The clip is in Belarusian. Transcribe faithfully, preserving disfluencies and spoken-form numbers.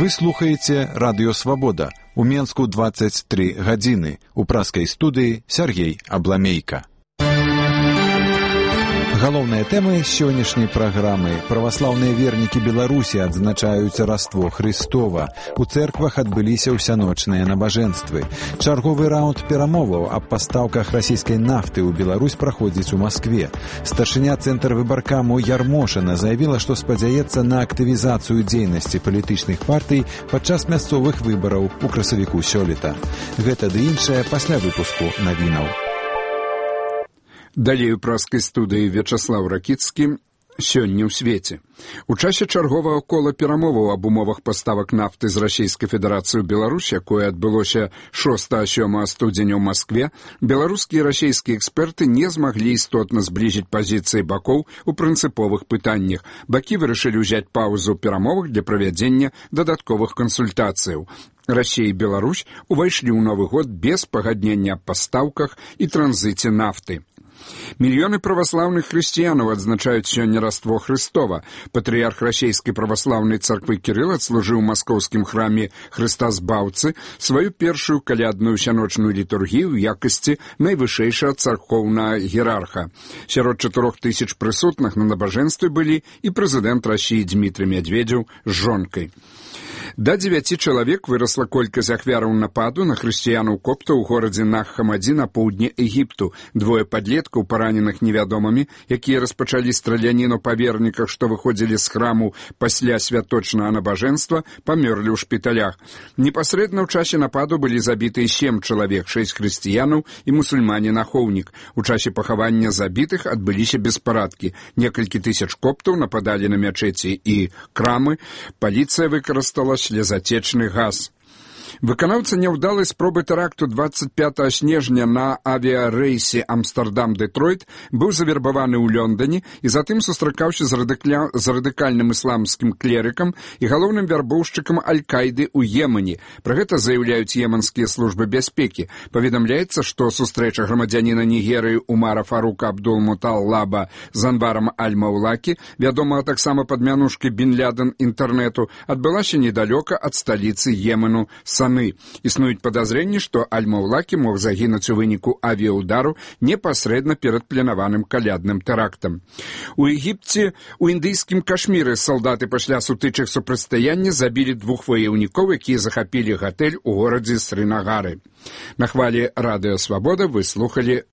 Вы слухаеце Радыё Свабода. У Менску дваццаць тры гадзіны. У праскай студыі Сяргей Абламейка. Галоўныя тэмы сённяшняй праграмы. Праваслаўныя вернікі Беларусі адзначаюць Раство Хрыстова. У цэрквах адбыліся ўсяночныя набажэнствы. Чарговы раунд перамоваў аб пастаўках расійскай нафты ў Беларусь праходзіць у Маскве. Старшыня цэнтр выбаркаму Ярмошына заявіла, што спадзяецца на актывізацыю дзейнасці палітычных партый падчас мясцовых выбараў у красавіку сёлета. Гэта ды іншае пасля выпуску навінаў. Далей у праскай студыі Вячаслаў Ракіцкі. Сёння ў свеце. У часе чарговага кола перамоваў аб умовах паставак нафты з Расійскай Федэрацыі ў Беларусь, якое адбылося шостага-сёмага студзеня ў Маскве, беларускія і расійскія эксперты не змаглі істотна зблізіць пазіцыі бакоў у прынцыповых пытаннях. Бакі вырашылі ўзяць паўзу ў перамовах для правядзення дадатковых кансультацыяў. Расія і Беларусь увайшлі ў Новы год без пагаднення аб пастаўках і транзіце нафты. Мільёны праваслаўных хрысціянаў адзначаюць сёння Раство Хрыстова. Патрыярх расійскай праваслаўнай царквы Кірыл адслужыў у маскоўскім храме Хрыста Збаўцы сваю першую калядную сяночную літургію ў якасці найвышэйшага царкоўнага іерарха. Сярод чатырох тысяч прысутных на набажэнстве былі і прэзідэнт Расіі Дзмітрый Мядзведзеў з жонкай. Да дзевяці чалавек вырасла колькасць ахвяраў нападу на хрысціянаў-коптаў у горадзе Нах-Хамаді на поўдні Егіпту. Двое падлеткаў, параненых невядомымі, якія распачалі страляніну па верніках, што выходзілі з храму пасля святочнага набажэнства, памёрлі ў шпіталях. Непасрэдна ў часе нападу былі забітыя сем чалавек, шэсць хрысціянаў і мусульманін-ахоўнік. У часе пахавання забітых адбыліся беспарадкі. Некалькі тысяч коптаў нападалі на мячэці і крамы. Паліцыя выкарыстала слезатечны газ. Выканаўца няўдалай спробы тэракту дваццаць пятага снежня на авіярэйсе Амстэрдам-Дэтройт быў завербаваны ў Лондоне і затым сустракаўся з, радыкля... з радыкальным ісламскім клерыкам і галоўным вярбоўшчыкам Аль-Кайды ў Йемене. Пра гэта заяўляюць йеменскія службы бяспекі. Паведамляецца, што сустрэча грамадзяніна Нігерыі Умара Фарука Абдул-Муталлаба з Анварам Аль-Маўлакі, вядомага таксама пад мянушкай Бін Лядэн інтэрнэту, адбылася недалёка ад сталіцы Йемену Саны. Існуюць падазрэнні, што Аль-Маўлакі мог загінуць у выніку авіяудару непасрэдна перад планаваным калядным тэрактам. У Егіпце, у індыйскім Кашміры салдаты пасля сутычак супрацьстаяння забілі двух ваяўнікоў, якія захапілі гатэль у горадзе Срынагары. На хвалі Радыё Свабода вы слухалі